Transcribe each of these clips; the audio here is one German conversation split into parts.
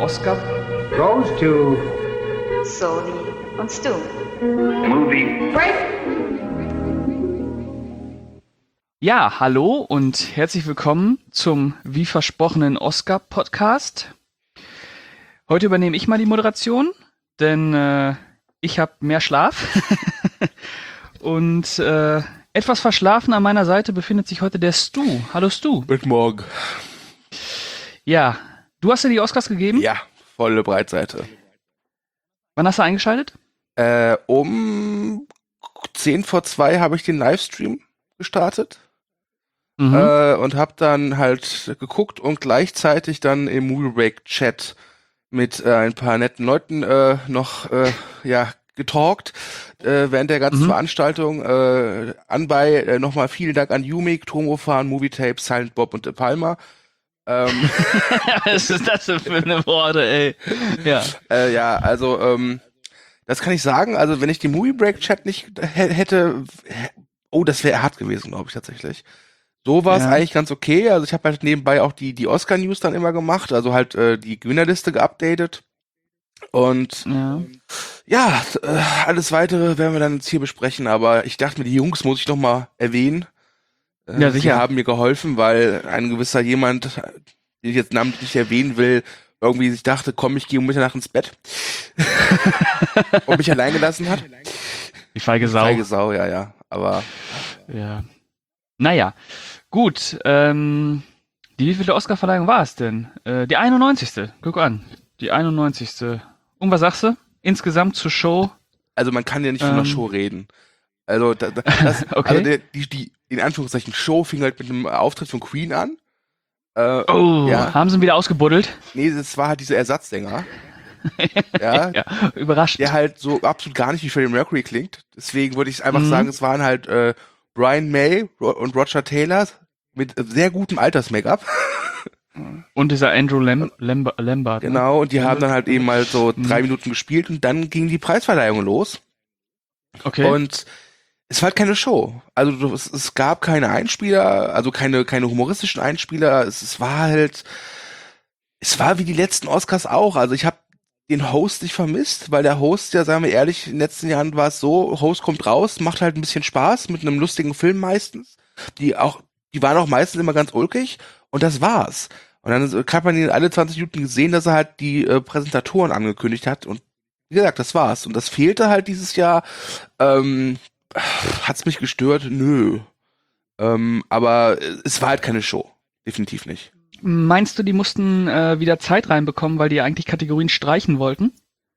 Oscar goes to Sony und Stu. Movie Break. Ja, hallo und herzlich willkommen zum wie versprochenen Oscar-Podcast. Heute übernehme ich mal die Moderation, denn ich habe mehr Schlaf. Und etwas verschlafen an meiner Seite befindet sich heute der Stu. Hallo Stu. Guten Morgen. Ja, du hast dir die Oscars gegeben? Ja, volle Breitseite. Wann hast du eingeschaltet? Um 1:50 habe ich den Livestream gestartet Mhm. und habe dann halt geguckt und gleichzeitig dann im Movie Break Chat mit ein paar netten Leuten noch getalkt während der ganzen Veranstaltung. Anbei nochmal vielen Dank an Umik, Tomofan, Movie Tape, Silent Bob und De Palma. Was ist das denn für eine Worte, ey? Ja. Das kann ich sagen. Also wenn ich den Movie Break Chat nicht hätte, das wäre hart gewesen, glaube ich tatsächlich. So war es eigentlich ganz okay. Also ich habe halt nebenbei auch die Oscar News dann immer gemacht, also halt die Gewinnerliste geupdatet. Und alles Weitere werden wir dann jetzt hier besprechen. Aber ich dachte mir, die Jungs muss ich noch mal erwähnen. Ja, sicher. Sie haben mir geholfen, weil ein gewisser jemand, den ich jetzt namentlich nicht erwähnen will, irgendwie sich dachte, komm, ich gehe um Mitternacht ins Bett und mich allein gelassen hat. Die feige Sau. Feige Sau, ja. Aber ja. Naja, gut. Die wievielte Oscar-Verleihung war es denn? Die 91. Guck an. Die 91. Und was sagst du? Insgesamt zur Show? Also man kann ja nicht von einer Show reden. Also okay. Also die in Anführungszeichen Show fing halt mit einem Auftritt von Queen an. Haben sie ihn wieder ausgebuddelt? Nee, das war halt dieser Ersatzsänger. Ja, überrascht. Der halt so absolut gar nicht wie Freddie Mercury klingt. Deswegen würde ich einfach sagen, es waren halt Brian May und Roger Taylor mit sehr gutem Alters-Make-up. Und dieser Andrew Lambert. Genau, und die haben dann halt eben mal so 3 Minuten gespielt und dann ging die Preisverleihung los. Okay. Und es war halt keine Show. Also es gab keine Einspieler, also keine humoristischen Einspieler. Es war wie die letzten Oscars auch. Also ich habe den Host nicht vermisst, weil der Host, ja, sagen wir ehrlich, in den letzten Jahren war es so, Host kommt raus, macht halt ein bisschen Spaß mit einem lustigen Film meistens. Die waren auch meistens immer ganz ulkig und das war's. Und dann hat man ihn alle 20 Minuten gesehen, dass er halt die Präsentatoren angekündigt hat und wie gesagt, das war's. Und das fehlte halt dieses Jahr. Hat's mich gestört? Nö. Aber es war halt keine Show. Definitiv nicht. Meinst du, die mussten wieder Zeit reinbekommen, weil die eigentlich Kategorien streichen wollten?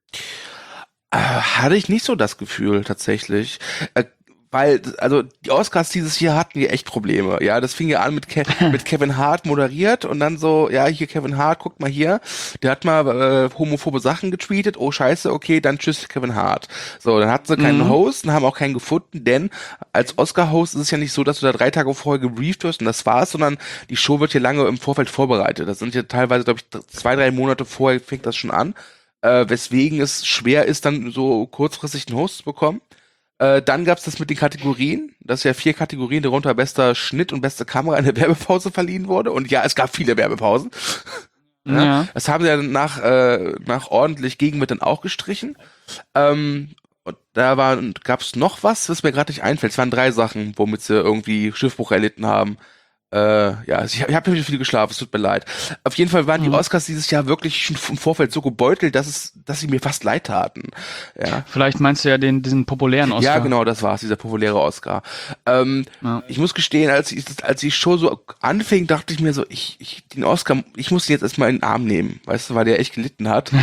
Hatte ich nicht so das Gefühl, tatsächlich. Weil, also die Oscars dieses Jahr hatten ja echt Probleme. Ja, das fing ja an mit Kevin Hart moderiert und dann so, ja, hier Kevin Hart, guckt mal hier, der hat mal homophobe Sachen getweetet, oh scheiße, okay, dann tschüss Kevin Hart. So, dann hatten sie keinen Host und haben auch keinen gefunden, denn als Oscar-Host ist es ja nicht so, dass du da 3 Tage vorher gebrieft wirst und das war's, sondern die Show wird hier lange im Vorfeld vorbereitet. Das sind ja teilweise, glaube ich, 2-3 Monate vorher fängt das schon an, weswegen es schwer ist, dann so kurzfristig einen Host zu bekommen. Dann gab's das mit den Kategorien, dass ja 4 Kategorien, darunter bester Schnitt und beste Kamera in der Werbepause verliehen wurde. Und ja, es gab viele Werbepausen. Ja. Das haben sie ja nach ordentlich Gegenwind dann auch gestrichen. Und da gab's noch was mir gerade nicht einfällt. Es waren 3 Sachen, womit sie irgendwie Schiffbruch erlitten haben. Ich habe nicht viel geschlafen, es tut mir leid. Auf jeden Fall waren die Oscars dieses Jahr wirklich schon im Vorfeld so gebeutelt, dass sie mir fast leid taten. Ja. Vielleicht meinst du ja diesen populären Oscar. Ja, genau, das war's, dieser populäre Oscar. Ich muss gestehen, als die Show so anfing, dachte ich mir so, den Oscar, ich muss ihn jetzt erstmal in den Arm nehmen, weißt du, weil der echt gelitten hat.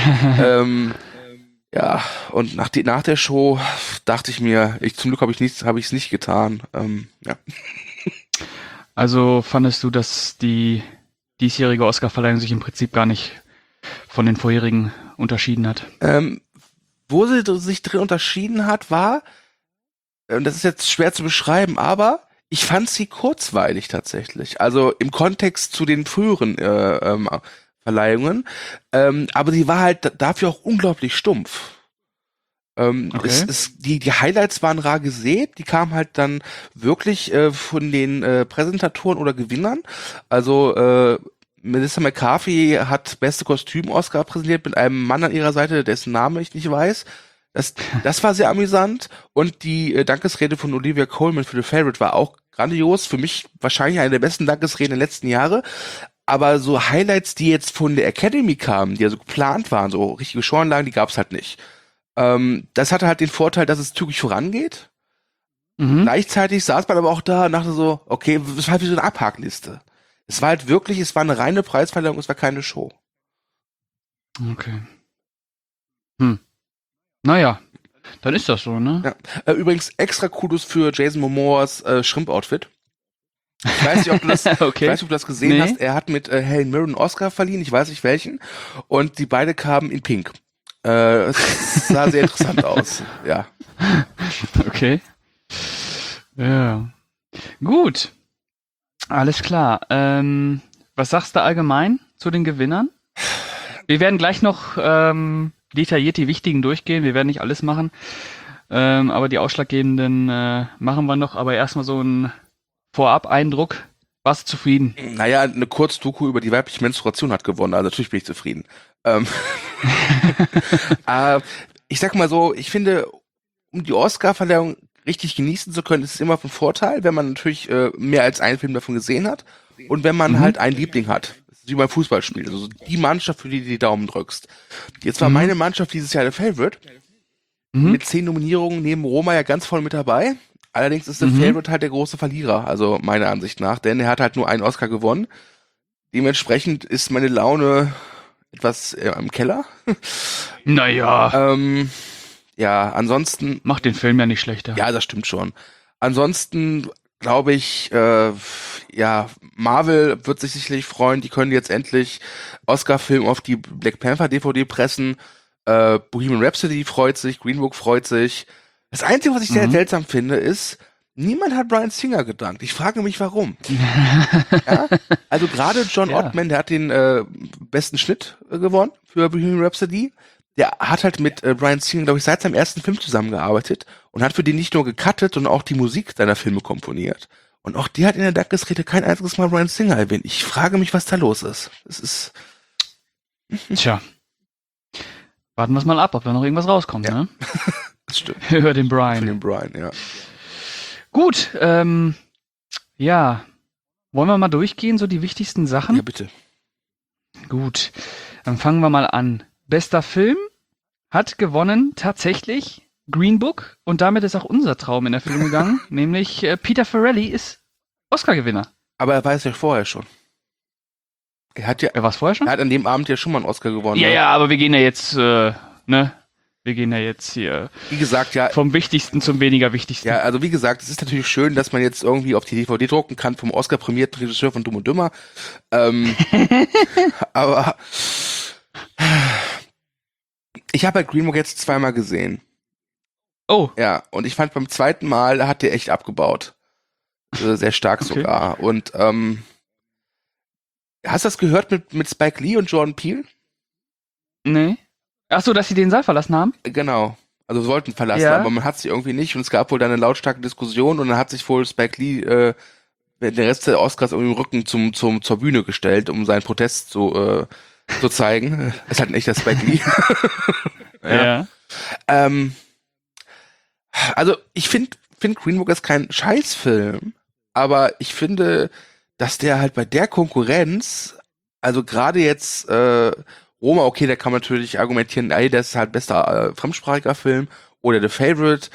Und nach der Show dachte ich mir, zum Glück habe ich es nicht getan. Also fandest du, dass die diesjährige Oscar-Verleihung sich im Prinzip gar nicht von den vorherigen unterschieden hat? Wo sie sich drin unterschieden hat, war, das ist jetzt schwer zu beschreiben, aber ich fand sie kurzweilig tatsächlich. Also im Kontext zu den früheren Verleihungen. Aber sie war halt dafür auch unglaublich stumpf. Okay. Die Highlights waren rar gesät, die kamen halt dann wirklich von den Präsentatoren oder Gewinnern. Also Melissa McCarthy hat beste Kostüm-Oscar präsentiert mit einem Mann an ihrer Seite, dessen Name ich nicht weiß. Das war sehr amüsant. Und die Dankesrede von Olivia Colman für The Favourite war auch grandios. Für mich wahrscheinlich eine der besten Dankesreden der letzten Jahre. Aber so Highlights, die jetzt von der Academy kamen, die also geplant waren, so richtige Showanlagen, die gab's halt nicht. Das hatte halt den Vorteil, dass es zügig vorangeht. Mhm. Gleichzeitig saß man aber auch da und dachte so, okay, es war halt wie so eine Abhakliste. Es war halt wirklich, es war eine reine Preisverleihung, es war keine Show. Okay. Naja, dann ist das so, ne? Ja. Übrigens extra Kudos für Jason Momoas Shrimp-Outfit. Ich weiß nicht, ob du das, Okay. ich weiß nicht, ob du das gesehen Nee. hast. Er hat mit Helen Mirren einen Oscar verliehen, ich weiß nicht welchen. Und die beide kamen in Pink. Es sah sehr interessant aus. Ja. Okay. Ja. Gut. Alles klar. Was sagst du allgemein zu den Gewinnern? Wir werden gleich noch detailliert die wichtigen durchgehen. Wir werden nicht alles machen. Aber die ausschlaggebenden machen wir noch. Aber erstmal so ein Vorab-Eindruck. Warst du zufrieden? Naja, eine Kurzdoku über die weibliche Menstruation hat gewonnen, also natürlich bin ich zufrieden. Ich sag mal so, ich finde, um die Oscar-Verleihung richtig genießen zu können, ist es immer von Vorteil, wenn man natürlich mehr als einen Film davon gesehen hat und wenn man halt einen Liebling hat. Das ist wie beim Fußballspiel, also die Mannschaft, für die du die Daumen drückst. Jetzt war meine Mannschaft dieses Jahr der Favorite, mit 10 Nominierungen neben Roma ja ganz voll mit dabei. Allerdings ist der Favorite halt der große Verlierer, also meiner Ansicht nach, denn er hat halt nur einen Oscar gewonnen. Dementsprechend ist meine Laune etwas im Keller. Naja. Ja, ansonsten, Macht den Film ja nicht schlechter. ja, das stimmt schon. Ansonsten glaube ich, ja, Marvel wird sich sicherlich freuen, die können jetzt endlich Oscar-Film auf die Black Panther DVD pressen. Bohemian Rhapsody freut sich, Green Book freut sich. Das Einzige, was ich sehr seltsam finde, ist, niemand hat Bryan Singer gedankt. Ich frage mich, warum. Ja? Also gerade John Ottman, der hat den besten Schnitt gewonnen für Bohemian Rhapsody. Der hat halt mit Bryan Singer, glaube ich, seit seinem ersten Film zusammengearbeitet und hat für den nicht nur gecuttet, sondern auch die Musik seiner Filme komponiert. Und auch der hat in der Dankesrede kein einziges Mal Bryan Singer erwähnt. Ich frage mich, was da los ist. Es ist... Tja. Warten wir es mal ab, ob da noch irgendwas rauskommt, Ja. ne? Das stimmt. Über den Für Brian. den Bryan, ja. Gut, ja. Wollen wir mal durchgehen, so die wichtigsten Sachen? Ja, bitte. Gut, dann fangen wir mal an. Bester Film hat gewonnen tatsächlich Green Book und damit ist auch unser Traum in Erfüllung gegangen, nämlich Peter Farrelly ist Oscar-Gewinner. Aber er weiß ja vorher schon. Er hat ja, Wer war es vorher schon? er hat an dem Abend ja schon mal einen Oscar gewonnen. Ja, ne? ja, aber wir gehen ja jetzt, ne? Wir gehen ja jetzt hier Wie gesagt, ja, vom Wichtigsten zum weniger Wichtigsten. ja, also wie gesagt, es ist natürlich schön, dass man jetzt irgendwie auf die DVD drucken kann vom Oscar-prämierten Regisseur von Dumm und Dümmer. Aber ich habe halt Green Book jetzt zweimal gesehen. Oh, Ja, und ich fand beim zweiten Mal hat der echt abgebaut. Sehr stark Okay. sogar. Und hast du das gehört mit Spike Lee und Jordan Peele? nee. Ach so, dass sie den Saal verlassen haben? Genau. Also sollten verlassen, Ja. aber man hat sie irgendwie nicht und es gab wohl dann eine lautstarke Diskussion und dann hat sich wohl Spike Lee den Rest der Oscars irgendwie im Rücken zur Bühne gestellt, um seinen Protest zu zeigen. Ist halt ein echter Spike Lee. Ja. Also ich finde Green Book ist kein Scheißfilm, aber ich finde, dass der halt bei der Konkurrenz, also gerade jetzt Roma, okay, da kann man natürlich argumentieren, ey, das ist halt bester fremdsprachiger Film oder The Favourite,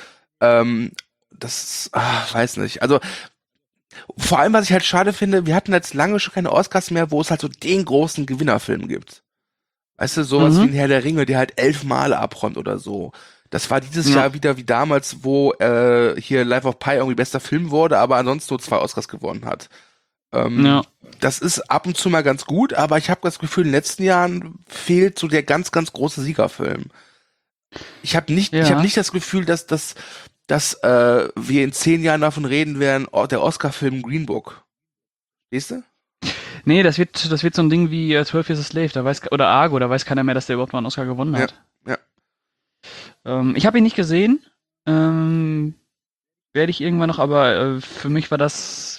weiß nicht. Also vor allem, was ich halt schade finde, wir hatten jetzt lange schon keine Oscars mehr, wo es halt so den großen Gewinnerfilm gibt. Weißt du, sowas wie ein Herr der Ringe, der halt 11 Male abräumt oder so. Das war dieses Ja. Jahr wieder wie damals, wo hier Life of Pi irgendwie bester Film wurde, aber ansonsten nur 2 Oscars gewonnen hat. Ja. Das ist ab und zu mal ganz gut, aber ich habe das Gefühl, in den letzten Jahren fehlt so der ganz, ganz große Siegerfilm. Ich habe nicht das Gefühl, dass wir in 10 Jahren davon reden werden, der Oscar-Film Green Book. Weißt du? Nee, das wird so ein Ding wie 12 Years a Slave, oder Argo, da weiß keiner mehr, dass der überhaupt mal einen Oscar gewonnen hat. Ja. Ich habe ihn nicht gesehen. Werde ich irgendwann noch, aber für mich war das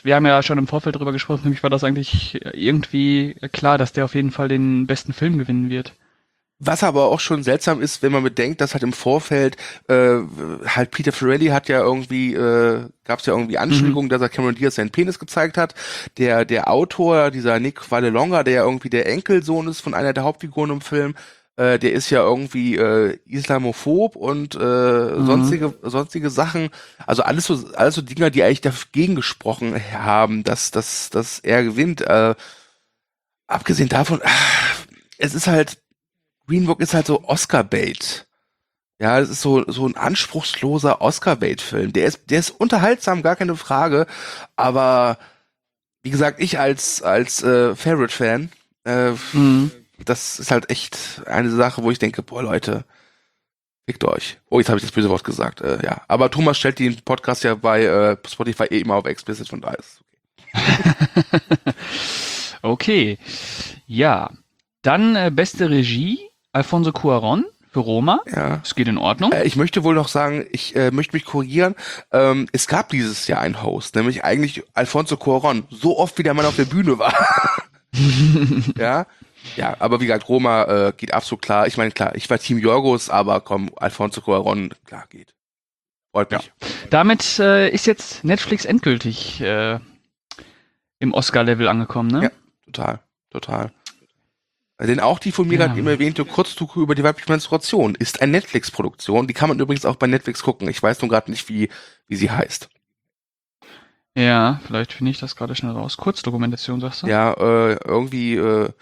wir haben ja schon im Vorfeld drüber gesprochen, für mich war das eigentlich irgendwie klar, dass der auf jeden Fall den besten Film gewinnen wird. Was aber auch schon seltsam ist, wenn man bedenkt, dass halt im Vorfeld halt Peter Farrelly hat ja irgendwie, gab es ja irgendwie Anschuldigungen, dass er Cameron Diaz seinen Penis gezeigt hat. Der Autor, dieser Nick Vallelonga, der ja irgendwie der Enkelsohn ist von einer der Hauptfiguren im Film, der ist ja irgendwie islamophob und sonstige Sachen. Also alles so Dinger, die eigentlich dagegen gesprochen haben, dass er gewinnt. Abgesehen davon, es ist halt Green Book ist halt so Oscar-Bait. Ja, es ist so ein anspruchsloser Oscar-Bait-Film. Der ist unterhaltsam, gar keine Frage. Aber wie gesagt, ich als Favorite-Fan, das ist halt echt eine Sache, wo ich denke, boah Leute, fickt euch. Oh, jetzt habe ich das böse Wort gesagt. Ja, aber Thomas stellt den Podcast ja bei Spotify immer auf explicit, von daher ist okay. Okay, ja. Dann beste Regie, Alfonso Cuarón für Roma. Ja. Es geht in Ordnung. Ich möchte wohl noch sagen, ich möchte mich korrigieren. Es gab dieses Jahr einen Host, nämlich eigentlich Alfonso Cuarón. So oft, wie der Mann auf der Bühne war. Ja. Ja, aber wie gesagt, Roma geht absolut klar. Ich meine, klar, ich war Team Yorgos, aber komm, Alfonso Cuarón, klar, geht. Freut mich. Ja. Damit ist jetzt Netflix endgültig im Oscar-Level angekommen, ne? Ja, total. Denn auch die von mir gerade eben erwähnte Kurzdoku über die weibliche Menstruation ist eine Netflix-Produktion. Die kann man übrigens auch bei Netflix gucken. Ich weiß nur gerade nicht, wie sie heißt. Ja, vielleicht finde ich das gerade schnell raus. Kurzdokumentation, sagst du? Ja, irgendwie,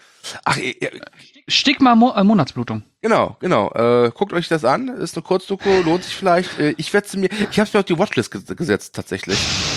Stigma Monatsblutung. Genau. Guckt euch das an. Ist eine Kurzdoku, lohnt sich vielleicht. Ich habe es mir auf die Watchlist gesetzt, tatsächlich.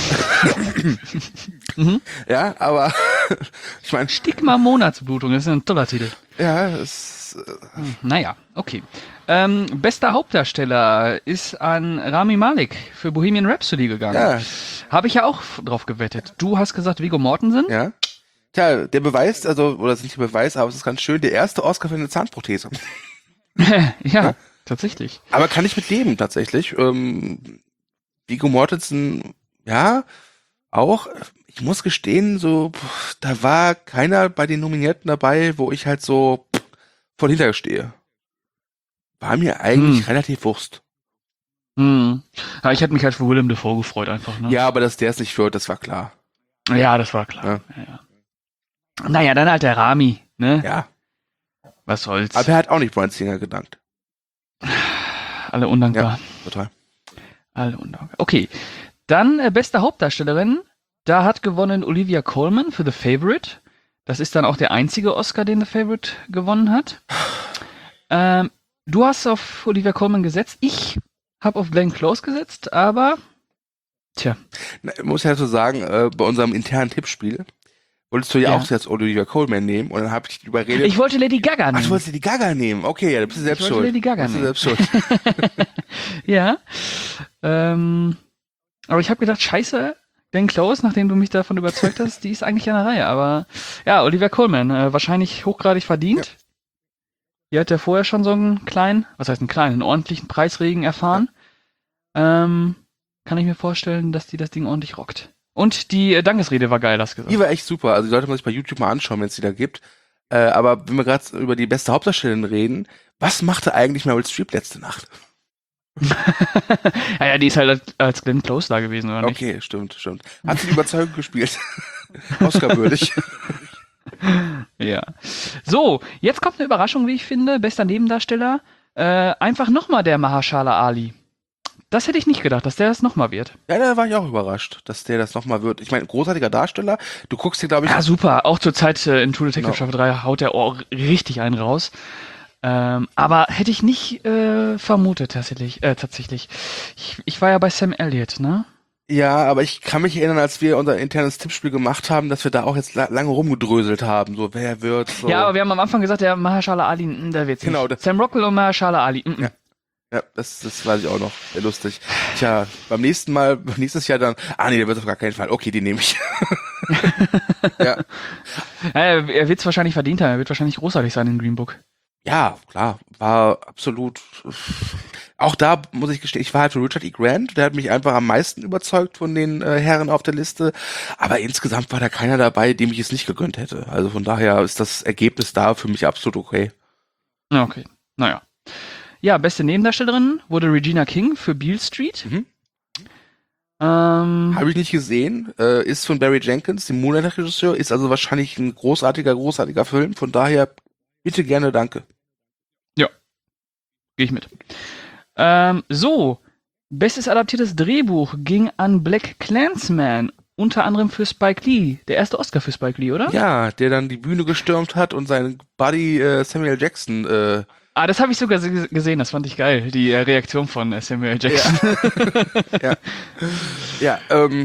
Ja, aber ich meine. Stigma Monatsblutung, das ist ein toller Titel. Ja, naja, okay. Bester Hauptdarsteller ist an Rami Malek für Bohemian Rhapsody gegangen. Ja. Habe ich ja auch drauf gewettet. Du hast gesagt Viggo Mortensen? Ja. Tja, der Beweis, oder es ist nicht der Beweis, aber es ist ganz schön, der erste Oscar für eine Zahnprothese. ja, tatsächlich. Aber kann ich mit leben, tatsächlich. Viggo Mortensen, ja, auch, ich muss gestehen, so, da war keiner bei den Nominierten dabei, wo ich halt so voll hinterher stehe. War mir eigentlich relativ Wurst. Ja, ich hätte mich halt für Willem Dafoe gefreut einfach, ne? Ja, aber dass der es nicht wird, das war klar. Ja, das war klar. Ja. Naja, dann halt der Rami, ne? Ja. Was soll's. Aber er hat auch nicht Bryan Singer gedankt. Alle undankbar. Ja, total. Alle undankbar. Okay. Dann beste Hauptdarstellerin. Da hat gewonnen Olivia Colman für The Favourite. Das ist dann auch der einzige Oscar, den The Favourite gewonnen hat. Du hast auf Olivia Colman gesetzt. Ich habe auf Glenn Close gesetzt, aber tja. Ich muss ja so sagen, bei unserem internen Tippspiel wolltest du ja auch jetzt Olivia Colman nehmen und dann habe ich dich überredet. Ich wollte Lady Gaga nehmen. Ach, du wolltest Lady Gaga nehmen. Okay, ja, du bist selbst schuld. Lady Gaga nehmen. Selbst schuld. Ja. Aber ich habe gedacht, scheiße, Glenn Close, nachdem du mich davon überzeugt hast, die ist eigentlich an der Reihe. Aber ja, Olivia Colman, wahrscheinlich hochgradig verdient. Ja. Die hat ja vorher schon so einen einen ordentlichen Preisregen erfahren. Ja. Kann ich mir vorstellen, dass die das Ding ordentlich rockt. Und die Dankesrede war geil, hast du gesagt. Die war echt super. Also die sollte man sich bei YouTube mal anschauen, wenn es die da gibt. Aber wenn wir gerade über die beste Hauptdarstellerin reden, was machte eigentlich Meryl Streep letzte Nacht? ja, die ist halt als Glenn Close da gewesen, oder nicht? Okay, stimmt. Hat sie überzeugend gespielt. Oscar-würdig. Ja. So, jetzt kommt eine Überraschung, wie ich finde. Bester Nebendarsteller. Einfach nochmal der Mahershala Ali. Das hätte ich nicht gedacht, dass der das nochmal wird. Ja, da war ich auch überrascht, dass der das nochmal wird. Ich meine, großartiger Darsteller. Du guckst dir, glaube ich... Ja, super. Auch zur Zeit in True Detective Staffel 3 haut der auch richtig einen raus. Aber hätte ich nicht vermutet, tatsächlich. Ich war ja bei Sam Elliott, ne? Ja, aber ich kann mich erinnern, als wir unser internes Tippspiel gemacht haben, dass wir da auch jetzt lange rumgedröselt haben. So, wer wird so. Ja, aber wir haben am Anfang gesagt, der Mahershala Ali, der wird's genau, nicht. Sam Rockwell und Mahershala Ali. Ja, das weiß ich auch noch. Sehr lustig. Tja, nächstes Jahr dann, der wird auf gar keinen Fall. Okay, die nehme ich. Ja. Er wird's wahrscheinlich verdient haben. Er wird wahrscheinlich großartig sein in Green Book. Ja, klar. War absolut. Auch da muss ich gestehen, ich war halt für Richard E. Grant, der hat mich einfach am meisten überzeugt von den Herren auf der Liste, aber insgesamt war da keiner dabei, dem ich es nicht gegönnt hätte. Also von daher ist das Ergebnis da für mich absolut okay. Okay, naja. Ja, beste Nebendarstellerin wurde Regina King für Beale Street. Mhm. Ähm, Habe ich nicht gesehen, ist von Barry Jenkins, dem Moonlight-Regisseur, ist also wahrscheinlich ein großartiger Film, von daher bitte gerne danke. Gehe ich mit. So, bestes adaptiertes Drehbuch ging an Black Klansman, unter anderem für Spike Lee. Der erste Oscar für Spike Lee, oder? Ja, der dann die Bühne gestürmt hat und seinen Buddy Samuel Jackson Das habe ich sogar gesehen, das fand ich geil, die Reaktion von Samuel Jackson. Ja,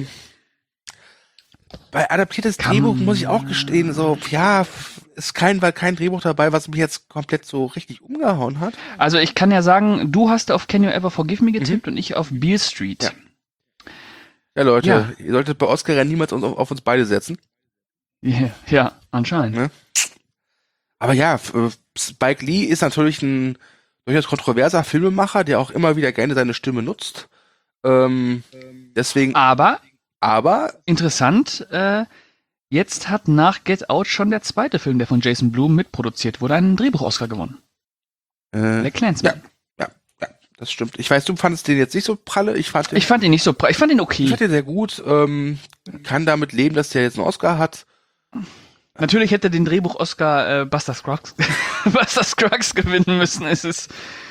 bei adaptiertes Drehbuch muss ich auch gestehen, so, ja, ist kein Drehbuch dabei, was mich jetzt komplett so richtig umgehauen hat. Also ich kann ja sagen, du hast auf Can You Ever Forgive Me getippt und ich auf Beale Street. Ja. Ja, Leute, Ja. ihr solltet bei Oscar ja niemals auf uns beide setzen. Ja, anscheinend. Ne? Aber ja, Spike Lee ist natürlich ein durchaus kontroverser Filmemacher, der auch immer wieder gerne seine Stimme nutzt. Deswegen, Aber aber interessant, jetzt hat nach Get Out schon der zweite Film, der von Jason Blum mitproduziert wurde, einen Drehbuch-Oscar gewonnen. Black Klansman. ja, das stimmt. Ich weiß, du fandest den jetzt nicht so pralle. Ich fand ihn nicht so, ich fand ihn okay. ich fand den sehr gut. Kann damit leben, dass der jetzt einen Oscar hat. Natürlich hätte den Drehbuch-Oscar Buster Scruggs gewinnen müssen. Es ist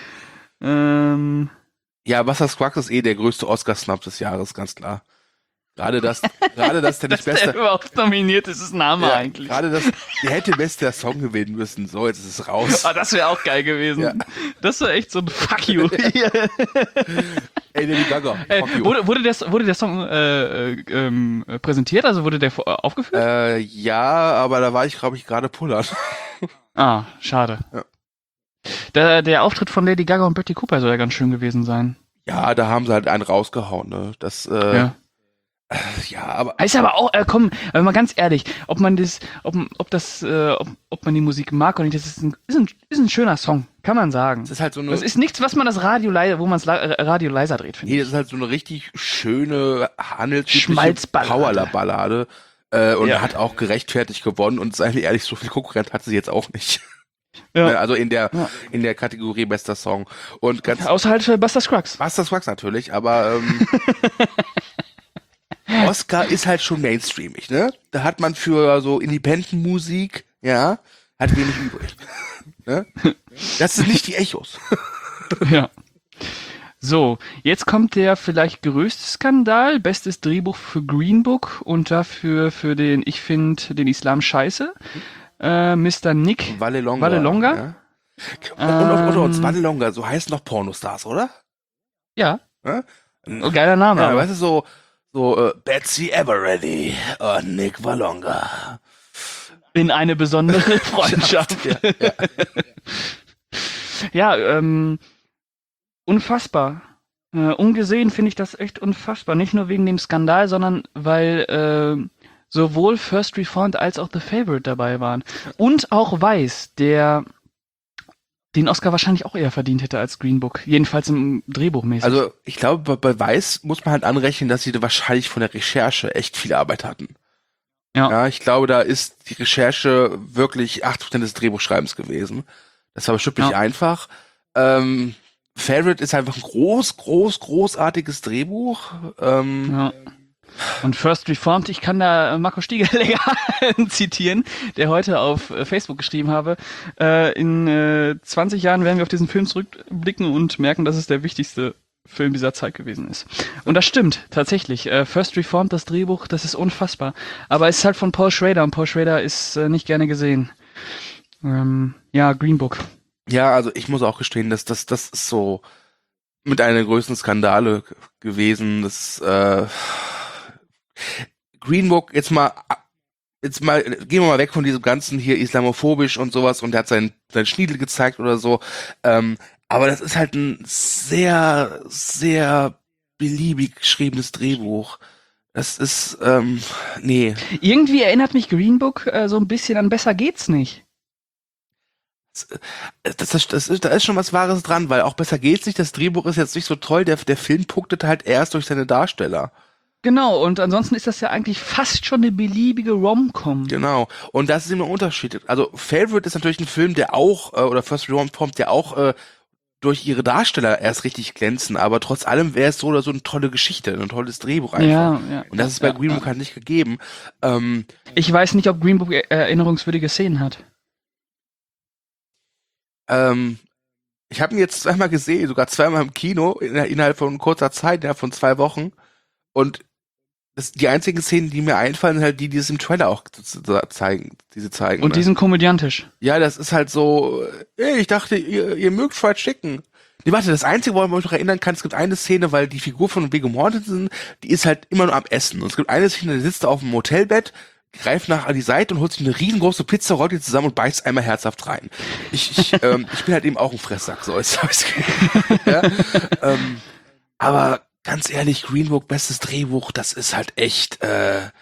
Ja, Buster Scruggs ist der größte Oscar-Snub des Jahres, ganz klar. Gerade dass der nicht dass der bester. überhaupt nominiert ist, ist ein Name Ja, eigentlich. gerade der hätte bester Song gewinnen müssen. So, jetzt ist es raus. Das wäre auch geil gewesen. Ja. Das wäre echt so ein Fuck you. Ey, Lady Gaga. Fuck you. Wurde der Song präsentiert? Also wurde der aufgeführt? Ja, aber da war ich, glaube ich, gerade pullern. Schade. Ja. Der Auftritt von Lady Gaga und Bradley Cooper soll ja ganz schön gewesen sein. Ja, da haben sie halt einen rausgehauen, ne? Das, ja, aber. Ist aber auch, komm, mal ganz ehrlich, ob man die Musik mag oder nicht, das ist ein schöner Song, kann man sagen. Das ist halt so eine. Das ist nichts, was man wo man das Radio leiser dreht, finde Nee, ich. das ist halt so eine richtig schöne, handelsübliche Schmalzballade. Powerler-Ballade. Und hat auch gerechtfertigt gewonnen. Und seien wir ehrlich, so viel Konkurrent hat sie jetzt auch nicht. Ja. Ne, also in der Kategorie bester Song. Und ganz Außerhalb für Buster Scruggs. Buster Scruggs natürlich, aber Oscar ist halt schon mainstreamig, ne? Da hat man für so Independent-Musik, ja, hat wenig übrig. Ne? Das sind nicht die Echos. Ja. So, jetzt kommt der vielleicht größte Skandal. Bestes Drehbuch für Green Book und dafür für den, ich finde, den Islam scheiße. Mr. Nick Vallelonga. Ja. Und unter uns, Vallelonga, so heißen noch Pornostars, oder? Ja. Ja? Geiler Name. Ja, aber. weißt du, so Betsy Everready und Nick Vallelonga. In eine besondere Freundschaft. Ja, unfassbar. Ungesehen finde ich das echt unfassbar. Nicht nur wegen dem Skandal, sondern weil sowohl First Reformed als auch The Favourite dabei waren. Und auch Weiss, der den Oscar wahrscheinlich auch eher verdient hätte als Green Book. Jedenfalls im Drehbuchmäßig. Also ich glaube, bei Weiss muss man halt anrechnen, dass sie da wahrscheinlich von der Recherche echt viel Arbeit hatten. Ja, ich glaube, da ist die Recherche wirklich 8% des Drehbuchschreibens gewesen. Das war bestimmt nicht einfach. Favorite ist einfach ein großartiges Drehbuch. Ja. Und First Reformed, ich kann da Marco Stiegelegger zitieren, der heute auf Facebook geschrieben habe, in 20 Jahren werden wir auf diesen Film zurückblicken und merken, dass es der wichtigste Film dieser Zeit gewesen ist. Und das stimmt, tatsächlich. First Reformed, das Drehbuch, das ist unfassbar. Aber es ist halt von Paul Schrader und Paul Schrader ist nicht gerne gesehen. Green Book. Ja, also ich muss auch gestehen, dass das ist so mit einer der größten Skandale gewesen. Das Green Book, jetzt mal gehen wir mal weg von diesem ganzen hier islamophobisch und sowas und der hat sein Schniedel gezeigt oder so. Aber das ist halt ein sehr, sehr beliebig geschriebenes Drehbuch. Das ist, nee. Irgendwie erinnert mich Green Book so ein bisschen an Besser geht's nicht. Da ist schon was Wahres dran, weil auch besser geht's nicht. Das Drehbuch ist jetzt nicht so toll. Der Film punktet halt erst durch seine Darsteller. Genau, und ansonsten ist das ja eigentlich fast schon eine beliebige Rom-Com. Genau. Und das ist immer ein Unterschied. Also Favorite ist natürlich ein Film, der auch, oder First Rom-Com, der auch durch ihre Darsteller erst richtig glänzen, aber trotz allem wäre es so oder so eine tolle Geschichte, ein tolles Drehbuch einfach. Ja. Und das ist bei Green Book halt nicht gegeben. Ich weiß nicht, ob Green Book erinnerungswürdige Szenen hat. Ich habe ihn jetzt zweimal gesehen, sogar zweimal im Kino, innerhalb von kurzer Zeit, innerhalb von 2 Wochen. Und die einzigen Szenen, die mir einfallen, sind halt die es im Trailer auch zeigen. Und die sind komödiantisch. Ja, das ist halt so, ich dachte, ihr mögt Fried Chicken. Nee, warte, das Einzige, woran ich mich noch erinnern kann, es gibt eine Szene, weil die Figur von Viggo Mortensen, die ist halt immer nur am Essen. Und es gibt eine Szene, der sitzt auf dem Hotelbett, greift an die Seite und holt sich eine riesengroße Pizza, rollt die zusammen und beißt einmal herzhaft rein. Ich bin halt eben auch ein Fresssack, so ist es. Ja? Aber ganz ehrlich, Green Book, bestes Drehbuch, das ist halt echt, ja,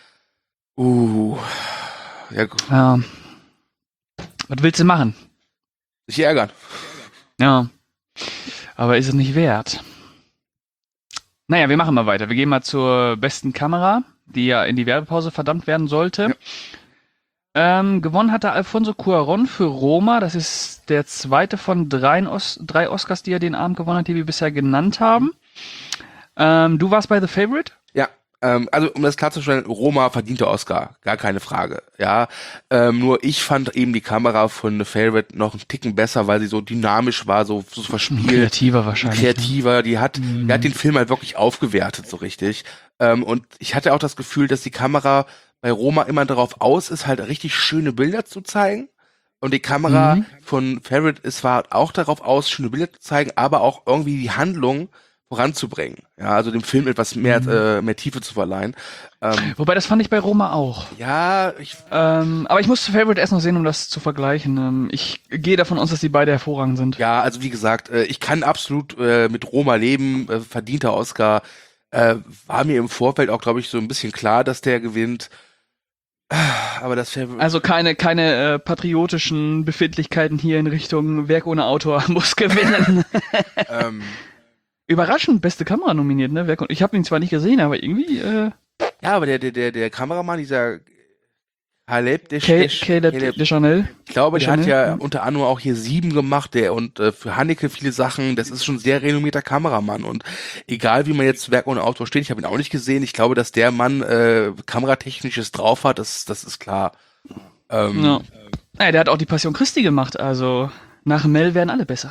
gut. Ja. Was willst du machen? Sich ärgern. Ja. Aber ist es nicht wert. Naja, wir machen mal weiter. Wir gehen mal zur besten Kamera, die ja in die Werbepause verdammt werden sollte. Ja. Gewonnen hatte Alfonso Cuarón für Roma. Das ist der zweite von 3 Oscars, die er den Abend gewonnen hat, die wir bisher genannt haben. Du warst bei The Favourite? Ja, also um das klarzustellen, Roma verdiente Oscar, gar keine Frage. Ja, nur ich fand eben die Kamera von The Favourite noch einen Ticken besser, weil sie so dynamisch war, so verspielt. Kreativer wahrscheinlich. Kreativer, die hat den Film halt wirklich aufgewertet, so richtig. Und ich hatte auch das Gefühl, dass die Kamera bei Roma immer darauf aus ist, halt richtig schöne Bilder zu zeigen. Und die Kamera von Favourite ist zwar auch darauf aus, schöne Bilder zu zeigen, aber auch irgendwie die Handlung voranzubringen. Ja, also dem Film etwas mehr Tiefe zu verleihen. Wobei, das fand ich bei Roma auch. Ja, aber ich muss Favourite erst noch sehen, um das zu vergleichen. Ich gehe davon aus, dass die beide hervorragend sind. Ja, also wie gesagt, ich kann absolut mit Roma leben. Verdienter Oscar. War mir im Vorfeld auch, glaube ich, so ein bisschen klar, dass der gewinnt. Aber das also keine patriotischen Befindlichkeiten hier in Richtung Werk ohne Autor muss gewinnen. Überraschend, beste Kamera nominiert, ne? Ich habe ihn zwar nicht gesehen, aber irgendwie. Ja, aber der Kameramann, dieser Caleb Deschanel. Ich glaube, der hat ja unter anderem auch hier 7 gemacht, und für Haneke viele Sachen. Das ist schon ein sehr renommierter Kameramann. Und egal, wie man jetzt Werk ohne Autor steht, ich habe ihn auch nicht gesehen. Ich glaube, dass der Mann kameratechnisches drauf hat, das ist klar. Ja, der hat auch die Passion Christi gemacht. Also nach Mel werden alle besser.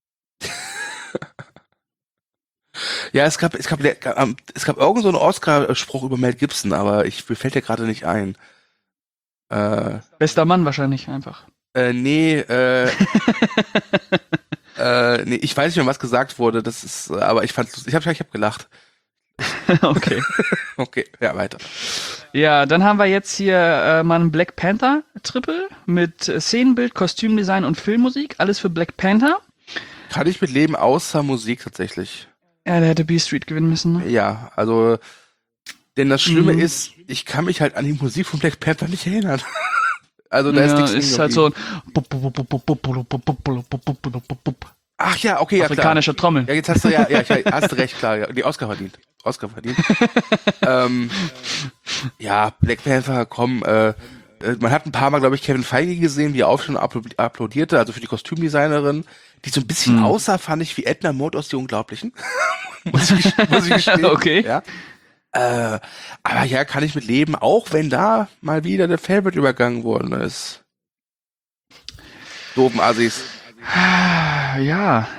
Ja, es gab irgend so einen Oscar-Spruch über Mel Gibson, aber mir fällt der gerade nicht ein. Bester Mann wahrscheinlich einfach. Nee, ich weiß nicht mehr, was gesagt wurde. Das ist, aber ich hab gelacht. Okay. Okay, ja, weiter. Ja, dann haben wir jetzt hier mal einen Black Panther Triple mit Szenenbild, Kostümdesign und Filmmusik. Alles für Black Panther. Kann ich mit leben, außer Musik tatsächlich. Ja, der hätte B-Street gewinnen müssen, ne? Ja, also, denn das Schlimme ist, ich kann mich halt an die Musik von Black Panther nicht erinnern. Also da ist nichts. Ist halt so ein Ach ja, okay, ja, afrikanischer Trommel. Ja, jetzt hast du hast du recht, klar, ja, die Oscar verdient. Ja, Black Panther, komm, man hat ein paar Mal, glaube ich, Kevin Feige gesehen, wie er auch schon applaudierte, also für die Kostümdesignerin, die so ein bisschen aussah, fand ich, wie Edna Mode aus Die Unglaublichen. muss ich gestehen. Okay. Ja. Aber ja, kann ich mit leben, auch wenn da mal wieder der Favorite übergangen worden ist. Doofen Assis. Ja,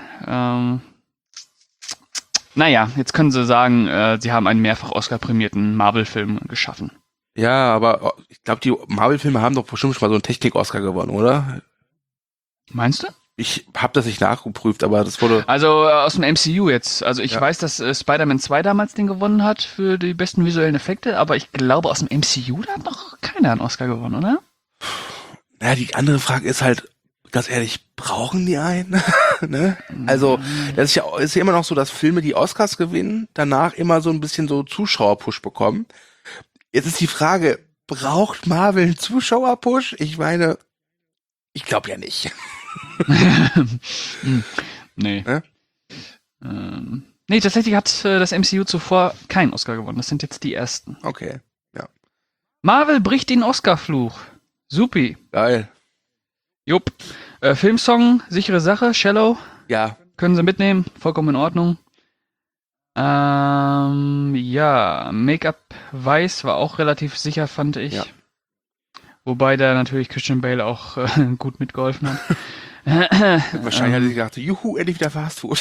naja, jetzt können sie sagen, sie haben einen mehrfach Oscar-prämierten Marvel-Film geschaffen. Ja, aber ich glaube, die Marvel-Filme haben doch bestimmt schon mal so einen Technik-Oscar gewonnen, oder? Meinst du? Ich habe das nicht nachgeprüft, aber das wurde... Also aus dem MCU jetzt. Also ich weiß, dass Spider-Man 2 damals den gewonnen hat für die besten visuellen Effekte, aber ich glaube, aus dem MCU da hat noch keiner einen Oscar gewonnen, oder? Naja, die andere Frage ist halt, ganz ehrlich, brauchen die einen? Ne? Also, das ist ja immer noch so, dass Filme, die Oscars gewinnen, danach immer so ein bisschen so Zuschauerpush bekommen. Jetzt ist die Frage, braucht Marvel einen Zuschauerpush? Ich meine, ich glaube ja nicht. Nee. Ne? Nee, tatsächlich hat das MCU zuvor keinen Oscar gewonnen. Das sind jetzt die ersten. Okay. Ja. Marvel bricht den Oscar-Fluch. Supi. Geil. Jupp. Filmsong, sichere Sache, Shallow. Ja. Können sie mitnehmen, vollkommen in Ordnung. Ja, Make-up weiß war auch relativ sicher, fand ich. Ja. Wobei da natürlich Christian Bale auch gut mitgeholfen hat. Wahrscheinlich hat er sich gedacht, juhu, endlich wieder Fastfood.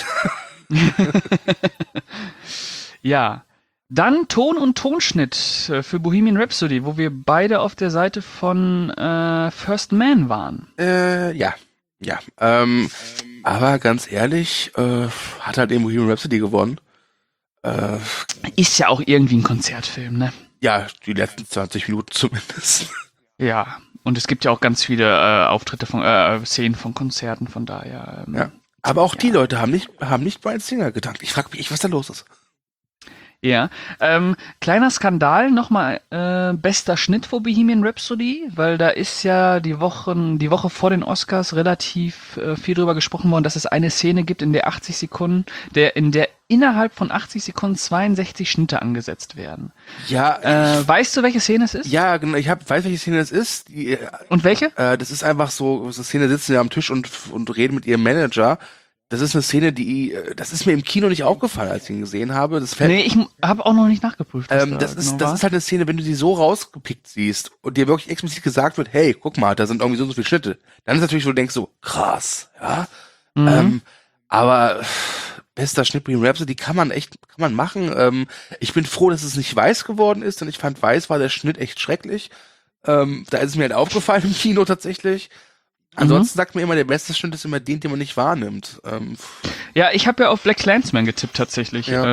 Ja. Dann Ton und Tonschnitt für Bohemian Rhapsody, wo wir beide auf der Seite von First Man waren. Ja. Ja. Aber ganz ehrlich, hat halt eben Bohemian Rhapsody gewonnen. Ist ja auch irgendwie ein Konzertfilm, ne? Ja, die letzten 20 Minuten zumindest. Ja. Und es gibt ja auch ganz viele Auftritte von Szenen von Konzerten, von daher. Ja. Aber auch die Leute haben nicht Bryan Singer gedankt. Ich frage mich echt, was da los ist. Ja, kleiner Skandal nochmal, bester Schnitt für Bohemian Rhapsody, weil da ist ja die Woche vor den Oscars relativ viel drüber gesprochen worden, dass es eine Szene gibt, in der in der innerhalb von 80 Sekunden 62 Schnitte angesetzt werden. Ja, weißt du, welche Szene es ist? ja, genau, weiß, welche Szene das ist. Und welche? Das ist einfach so eine Szene, sitzen ja am Tisch und reden mit ihrem Manager. Das ist eine Szene, das ist mir im Kino nicht aufgefallen, als ich ihn gesehen habe. Nee, ich habe auch noch nicht nachgeprüft. Das ist halt eine Szene, wenn du die so rausgepickt siehst und dir wirklich explizit gesagt wird, hey, guck mal, da sind irgendwie so viele Schnitte. Dann ist natürlich so, du denkst so, krass, ja. Aber bester Schnitt bei Rhapsody kann man machen. Ich bin froh, dass es nicht weiß geworden ist, denn ich fand, weiß war der Schnitt echt schrecklich. Da ist es mir halt aufgefallen im Kino tatsächlich. Ansonsten sagt man immer, der beste Schnitt ist immer den man nicht wahrnimmt. Ja, ich habe ja auf Black Klansman getippt tatsächlich. Ja.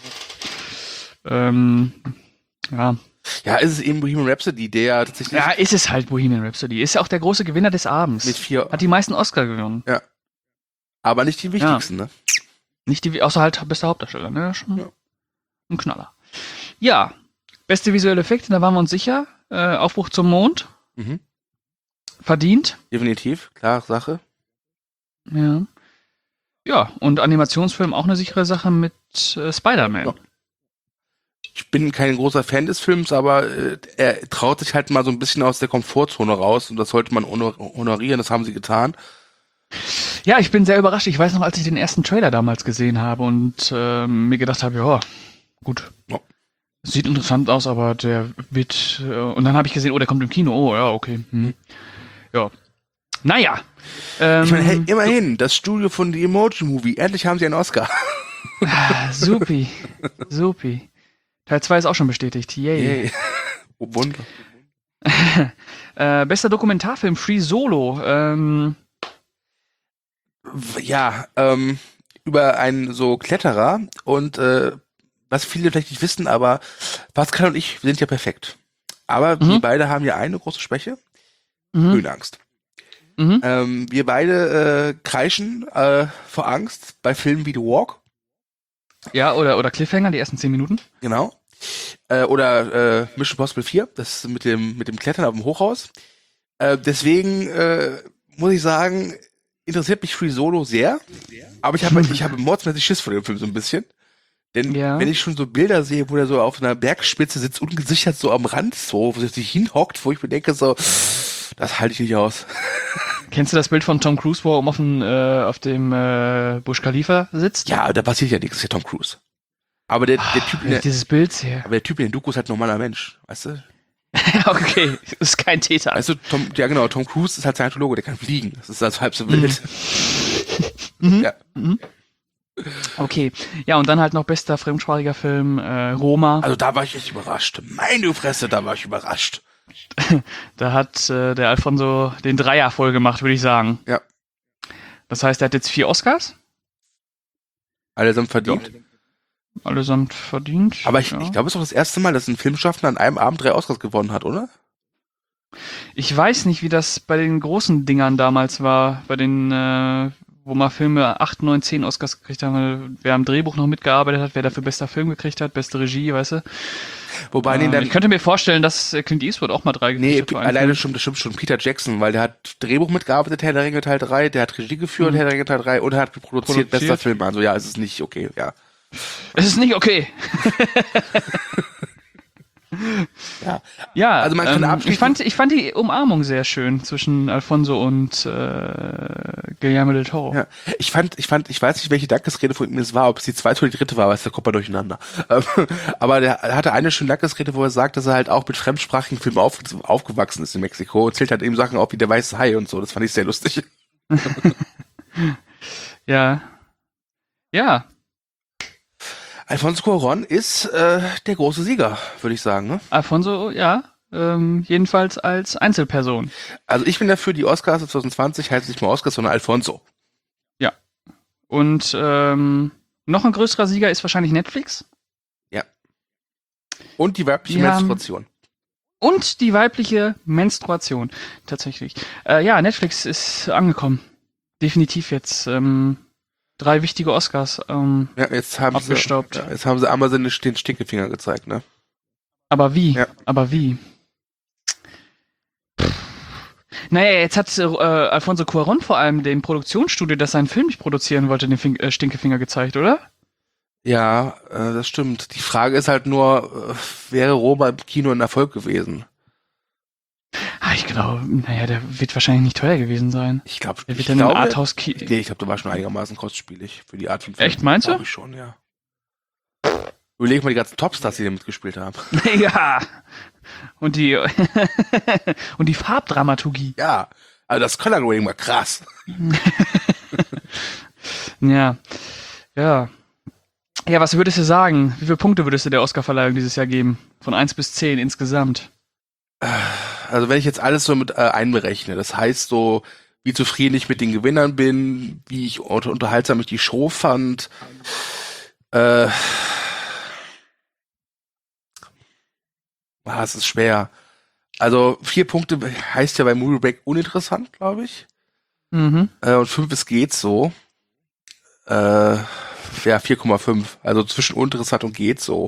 Ja. Ja, ist es eben Bohemian Rhapsody, der tatsächlich Ja, ist es halt Bohemian Rhapsody. Ist ja auch der große Gewinner des Abends. mit 4, Hat die meisten Oscar gewonnen. aber nicht die wichtigsten, ne? Nicht außer halt bester Hauptdarsteller, ne? Schon Ja. ein Knaller. Ja, beste visuelle Effekte, da waren wir uns sicher. Aufbruch zum Mond. Mhm. Verdient. Definitiv, klare Sache. Ja. Ja, und Animationsfilm auch eine sichere Sache mit Spider-Man. Ja. Ich bin kein großer Fan des Films, aber er traut sich halt mal so ein bisschen aus der Komfortzone raus und das sollte man honorieren, das haben sie getan. Ja, ich bin sehr überrascht. Ich weiß noch, als ich den ersten Trailer damals gesehen habe und mir gedacht habe, ja, gut. Ja. Sieht interessant aus, aber der wird... und dann habe ich gesehen, oh, der kommt im Kino. Oh, ja, okay. Ja. Naja. Ich meine, hey, immerhin, das Studio von The Emoji Movie, endlich haben sie einen Oscar. Supi. Supi. Teil 2 ist auch schon bestätigt. Yay. Yay. Oh, Wunder. Bester Dokumentarfilm, Free Solo. Ja, über einen so Kletterer und was viele vielleicht nicht wissen, aber Pascal und ich sind ja perfekt. Aber wir beide haben ja eine große Schwäche. Höhenangst. Wir beide kreischen vor Angst bei Filmen wie The Walk. Ja, oder Cliffhanger, die ersten 10 Minuten. Genau. Oder Mission Impossible 4, das mit dem Klettern auf dem Hochhaus. Deswegen muss ich sagen, interessiert mich Free Solo sehr. Aber ich habe mordsmäßig Schiss vor dem Film so ein bisschen. Denn wenn ich schon so Bilder sehe, wo der so auf einer Bergspitze sitzt, ungesichert so am Rand, so, wo er sich hinhockt, wo ich mir denke, so, das halte ich nicht aus. Kennst du das Bild von Tom Cruise, wo er oben auf dem Burj Khalifa sitzt? Ja, da passiert ja nichts, das ist ja Tom Cruise. Aber der Typ, dieses Bild hier. aber der Typ in den Doku ist halt ein normaler Mensch, weißt du? Okay, ist kein Täter. Weißt du, Tom Cruise ist halt Scientologe, der kann fliegen. Das ist also halb so wild. Ja. Okay, ja, und dann halt noch bester fremdsprachiger Film, Roma. Also da war ich echt überrascht. Meine Fresse, da war ich überrascht. Da hat der Alfonso den Dreier voll gemacht, würde ich sagen. Ja. Das heißt, er hat jetzt 4 Oscars. Allesamt verdient. Allesamt verdient. Aber ich glaube, es ist doch das erste Mal, dass ein Filmschaffender an einem Abend 3 Oscars gewonnen hat, oder? Ich weiß nicht, wie das bei den großen Dingern damals war, bei den, wo mal Filme 8, 9, 10 Oscars gekriegt haben, wer am Drehbuch noch mitgearbeitet hat, wer dafür bester Film gekriegt hat, beste Regie, weißt du? Wobei den dann, Ich könnte mir vorstellen, dass Clint Eastwood auch mal 3 nee, gekriegt hat für einen alleine Film. das stimmt schon Peter Jackson, weil der hat Drehbuch mitgearbeitet, Herr der Ringe Teil 3, der hat Regie geführt, Herr der Ringe Teil 3 und er hat produziert, bester Film. Also ja, es ist nicht okay, ja. Es ist nicht okay. Ja, Ja, Also man kann abschließend- ich fand die Umarmung sehr schön zwischen Alfonso und Guillermo del Toro. ja. Ich weiß nicht, welche Dankesrede von ihm es war, ob es die zweite oder die dritte war, weil es da kommt man durcheinander. Aber der hatte eine schöne Dankesrede, wo er sagt, dass er halt auch mit fremdsprachigen Filmen aufgewachsen ist in Mexiko und zählt halt eben Sachen auf wie der weiße Hai und so. Das fand ich sehr lustig. Ja. Ja, Alfonso Cuarón ist der große Sieger, würde ich sagen. Ne? Alfonso, ja. Jedenfalls als Einzelperson. Also ich bin dafür, die Oscars 2020 heißt nicht mehr Oscars, sondern Alfonso. Ja. Und noch ein größerer Sieger ist wahrscheinlich Netflix. Und die weibliche Die haben- Menstruation. Und die weibliche Menstruation. Tatsächlich. Ja, Netflix ist angekommen. Definitiv jetzt. 3 wichtige Oscars. Ja, jetzt haben Abgestaubt. jetzt haben sie Amazon den Stinkefinger gezeigt, ne? Aber wie? Ja. Aber wie? Naja, jetzt hat Alfonso Cuarón vor allem dem Produktionsstudio, das seinen Film nicht produzieren wollte, den Stinkefinger gezeigt, oder? Ja, das stimmt. Die Frage ist halt nur, wäre Roma im Kino ein Erfolg gewesen? Ich glaube, naja, der wird wahrscheinlich nicht teuer gewesen sein. Ich glaube, Der wird dann in Arthouse-Kino. nee, ich glaube, der war schon einigermaßen kostspielig für die Art von Film. Echt, meinst du? Glaube ich schon, ja. Überleg mal die ganzen Topstars, die da mitgespielt haben. Ja. Und die und die Farbdramaturgie. Ja, also das Color Grading war krass. Ja. Ja. Ja, was würdest du sagen? Wie viele Punkte würdest du der Oscarverleihung dieses Jahr geben? Von 1 bis 10 insgesamt. Also wenn ich jetzt alles so mit einberechne, das heißt so, wie zufrieden ich mit den Gewinnern bin, wie ich unterhaltsam ich die Show fand, es ist schwer. Also 4 Punkte heißt ja bei Movie Break uninteressant, glaube ich. Mhm. Und 5 es geht so. Ja, 4,5. Also zwischen uninteressant und geht so.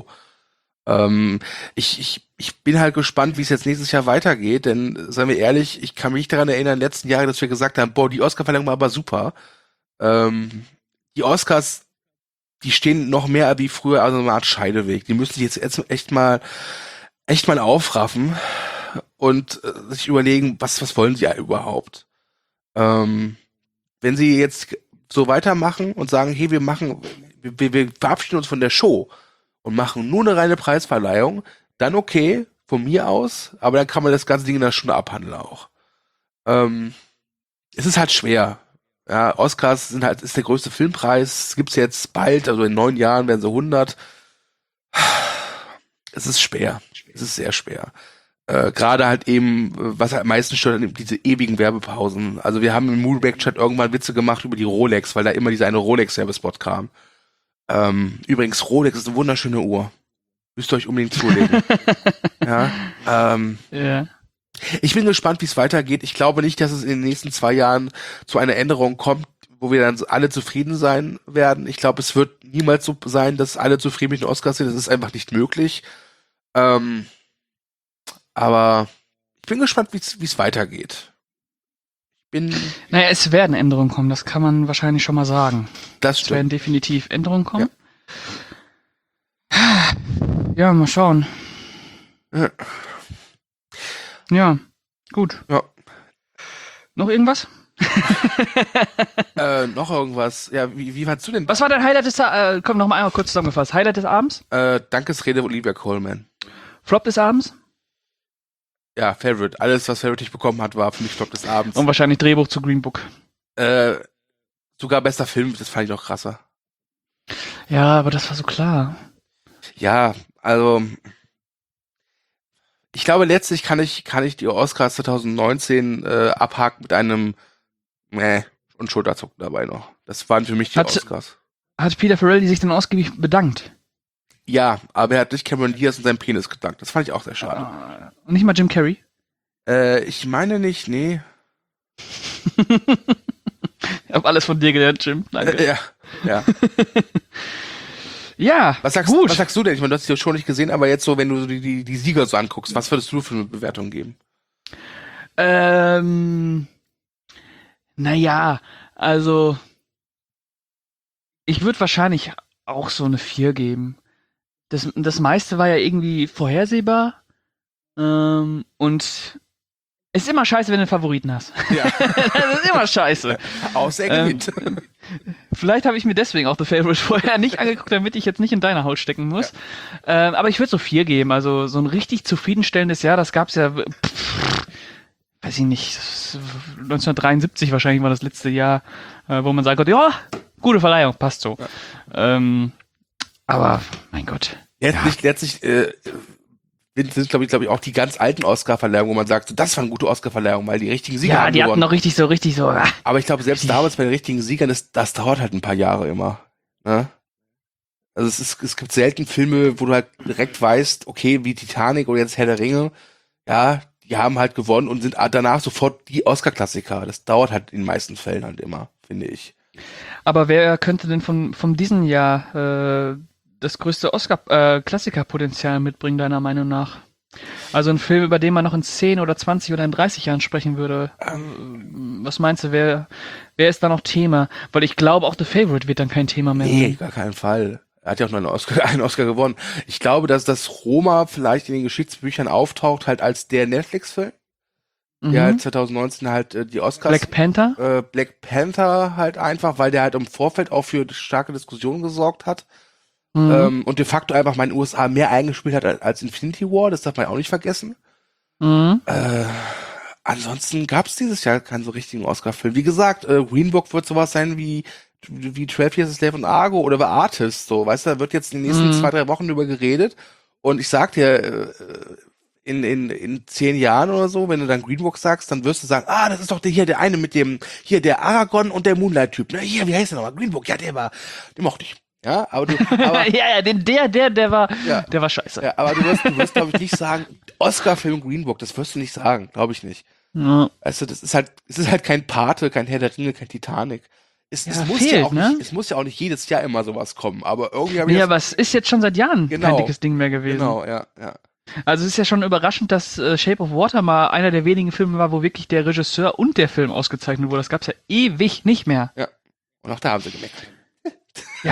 Ich bin halt gespannt, wie es jetzt nächstes Jahr weitergeht, denn, seien wir ehrlich, ich kann mich daran erinnern, in den letzten Jahren, dass wir gesagt haben, boah, die Oscar-Verleihung war aber super. Die Oscars, die stehen noch mehr wie früher, also eine Art Scheideweg. Die müssen sich jetzt echt mal aufraffen und sich überlegen, was wollen sie ja überhaupt? Wenn sie jetzt so weitermachen und sagen, hey, wir verabschieden uns von der Show und machen nur eine reine Preisverleihung, dann okay, von mir aus, aber dann kann man das ganze Ding in einer Stunde abhandeln auch. Es ist halt schwer. Ja, Oscars ist der größte Filmpreis, gibt's jetzt bald, also in 9 Jahren werden sie 100. Es ist schwer. Es ist sehr schwer. Gerade halt eben, was halt am meisten stört, diese ewigen Werbepausen. Also wir haben im Moonback-Chat irgendwann Witze gemacht über die Rolex, weil da immer dieser eine Rolex-Werbespot kam. Übrigens, Rolex ist eine wunderschöne Uhr. Müsst ihr euch unbedingt zulegen. Ja. Ja. Ich bin gespannt, wie es weitergeht. Ich glaube nicht, dass es in den nächsten 2 Jahren zu einer Änderung kommt, wo wir dann alle zufrieden sein werden. Ich glaube, es wird niemals so sein, dass alle zufrieden mit den Oscars sind. Das ist einfach nicht möglich. Aber ich bin gespannt, wie es weitergeht. Naja, es werden Änderungen kommen, das kann man wahrscheinlich schon mal sagen. Das Es werden stimmt. definitiv Änderungen kommen. Ja, mal schauen. Ja. Ja, gut. Ja. Noch irgendwas? Noch irgendwas. Ja, wie fandst du denn? Was war dein Highlight des komm, noch mal einmal kurz zusammengefasst. Highlight des Abends? Dankesrede Olivia Colman. Flop des Abends? Ja, Favorite. Alles, was Favorite nicht bekommen hat, war für mich Flop des Abends. Und wahrscheinlich Drehbuch zu Green Book. Sogar bester Film, das fand ich noch krasser. Ja, aber das war so klar. Ja, also ich glaube, letztlich kann ich die Oscars 2019 abhaken mit einem und Schulterzucken dabei noch. Das waren für mich die Oscars. Hat Peter Farrelly sich dann ausgiebig bedankt? Ja, aber er hat nicht Cameron Diaz und seinen Penis gedankt. Das fand ich auch sehr schade. Und nicht mal Jim Carrey? Ich meine nicht, nee. Ich hab alles von dir gelernt, Jim. Danke. Ja. Ja, Was gut. sagst du denn? Ich meine, du hast es ja schon nicht gesehen, aber jetzt so, wenn du so die Sieger so anguckst, was würdest du für eine Bewertung geben? Naja, also ich würde wahrscheinlich auch so eine 4 geben. Das meiste war ja irgendwie vorhersehbar. Und es ist immer scheiße, wenn du einen Favoriten hast. Ja. Das ist immer scheiße. Außer er gewinnt. Vielleicht habe ich mir deswegen auch The Favourite vorher nicht angeguckt, damit ich jetzt nicht in deiner Haut stecken muss. Aber ich würde so 4 geben. Also so ein richtig zufriedenstellendes Jahr, das gab's ja, weiß ich nicht, 1973 wahrscheinlich war das letzte Jahr, wo man sagen konnte, ja, gute Verleihung, passt so. Ja. Aber, mein Gott. Letztlich sind, glaube ich, auch die ganz alten Oscar-Verleihungen, wo man sagt, so, das war eine gute Oscar-Verleihung, weil die richtigen Sieger haben die gewonnen. hatten noch richtig so. Aber ich glaube, selbst damals bei den richtigen Siegern, das dauert halt ein paar Jahre immer. Ne? Also es gibt selten Filme, wo du halt direkt weißt, okay, wie Titanic oder jetzt Herr der Ringe, ja, die haben halt gewonnen und sind danach sofort die Oscar-Klassiker. Das dauert halt in den meisten Fällen halt immer, finde ich. Aber wer könnte denn von diesem Jahr das größte Oscar-Klassiker-Potenzial mitbringen, deiner Meinung nach? Also ein Film, über den man noch in 10 oder 20 oder in 30 Jahren sprechen würde. Was meinst du, wer ist da noch Thema? Weil ich glaube, auch The Favourite wird dann kein Thema mehr sein. Nee, gar keinen Fall. Er hat ja auch noch einen Oscar gewonnen. Ich glaube, dass das Roma vielleicht in den Geschichtsbüchern auftaucht, halt als der Netflix-Film. Der halt 2019 halt die Oscars. Black Panther halt einfach, weil der halt im Vorfeld auch für starke Diskussionen gesorgt hat. Und de facto einfach mal in den USA mehr eingespielt hat als Infinity War, das darf man auch nicht vergessen. Ansonsten gab es dieses Jahr keinen so richtigen Oscar-Film. Wie gesagt, Green Book wird sowas sein wie 12 Years a Slave und Argo oder The Artist, so, weißt du, da wird jetzt in den nächsten 2-3 Wochen drüber geredet. Und ich sag dir, in 10 Jahren oder so, wenn du dann Green Book sagst, dann wirst du sagen, das ist doch der eine mit dem, hier, der Aragorn und der Moonlight-Typ. Ne? Hier, wie heißt der nochmal? Green Book, ja, den mochte ich. Ja, aber der war scheiße. Ja, aber du wirst, glaube ich, nicht sagen, Oscar-Film Green Book, das wirst du nicht sagen, glaube ich nicht. Ja. Weißt du, es ist halt kein Pate, kein Herr der Ringe, kein Titanic. Es muss ja auch nicht jedes Jahr immer sowas kommen, aber irgendwie habe ich aber es ist jetzt schon seit Jahren kein dickes Ding mehr gewesen. Genau, ja. Also es ist ja schon überraschend, dass Shape of Water mal einer der wenigen Filme war, wo wirklich der Regisseur und der Film ausgezeichnet wurde. Das gab's ja ewig nicht mehr. Ja. Und auch da haben sie gemeckert. Ja.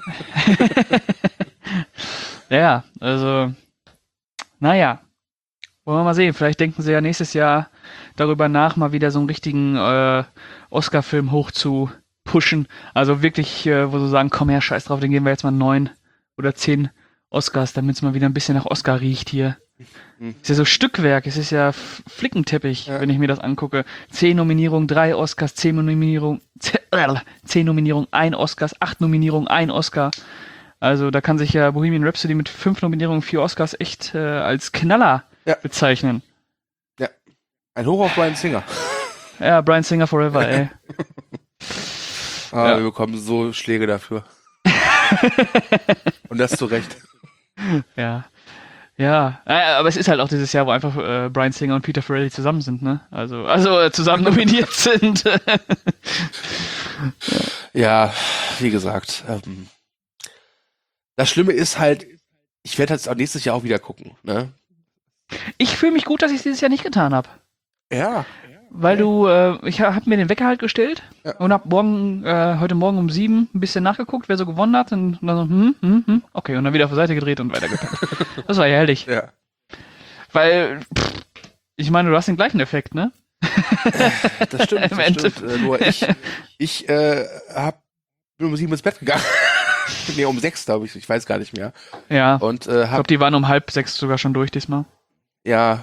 Ja, also, naja. Wollen wir mal sehen. Vielleicht denken sie ja nächstes Jahr darüber nach, mal wieder so einen richtigen Oscar-Film hoch zu pushen. Also wirklich, wo sie sagen, komm her, scheiß drauf, den geben wir jetzt mal 9 oder 10 Oscars, damit es mal wieder ein bisschen nach Oscar riecht hier. Ist ja so Stückwerk, es ist ja Flickenteppich, wenn ich mir das angucke. 10 Nominierungen, 3 Oscars, 10 Nominierungen, 1 Oscars, 8 Nominierungen, 1 Oscar. Also da kann sich ja Bohemian Rhapsody mit 5 Nominierungen, 4 Oscars echt als Knaller bezeichnen. Ja, ein Hoch auf Bryan Singer. Ja, Bryan Singer forever, ey. Wir bekommen so Schläge dafür. Und das zu Recht. Ja. Ja, aber es ist halt auch dieses Jahr, wo einfach Bryan Singer und Peter Farrelly zusammen sind, ne? Also zusammen nominiert sind. Ja, wie gesagt, das Schlimme ist halt, ich werde jetzt auch nächstes Jahr auch wieder gucken, ne? Ich fühle mich gut, dass ich es dieses Jahr nicht getan habe. Ja. Weil ich habe mir den Wecker halt gestellt und habe heute Morgen um 7 ein bisschen nachgeguckt, wer so gewonnen hat und dann so, okay, und dann wieder auf die Seite gedreht und weitergepackt. Das war ja herrlich. Ja. Weil, ich meine, du hast den gleichen Effekt, ne? Das stimmt. Nur ich bin um 7 ins Bett gegangen. Nee, um 6, glaube ich. Ich weiß gar nicht mehr. Ja. Und, ich glaube, die waren um 5:30 sogar schon durch diesmal. Ja.